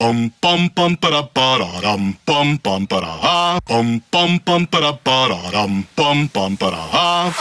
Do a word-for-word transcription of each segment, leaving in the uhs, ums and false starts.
Um bum bum ba da ba da dum bum bum ba da ha. Um bum bum ba da ba da dum bum bum ba da ha.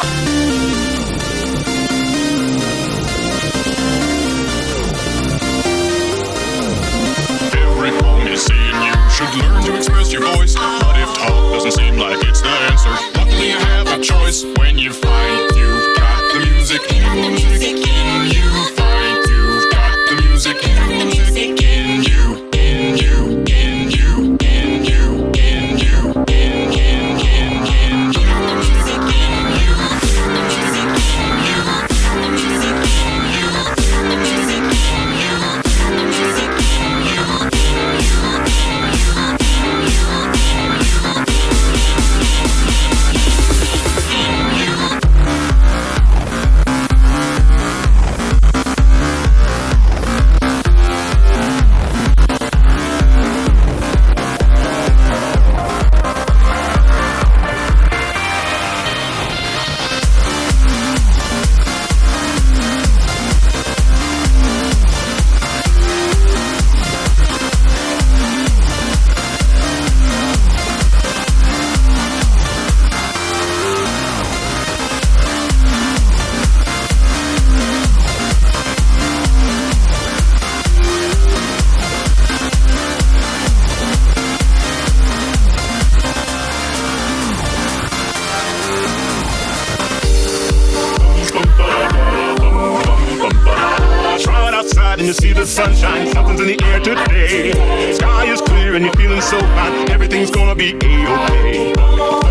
Every pony saying you should learn to express your voice. But if talk doesn't seem like it's the answer, luckily you have a choice. When you find you've got the music, the music in you. Find you've got the music, the music in you, in you, in you, in you, in you, in in in in you. The music in you, the music in you, the music in you, the music in you, the music in you. And you see the sunshine, something's in the air today. Sky is clear and you're feeling so fine. Everything's gonna be A-okay.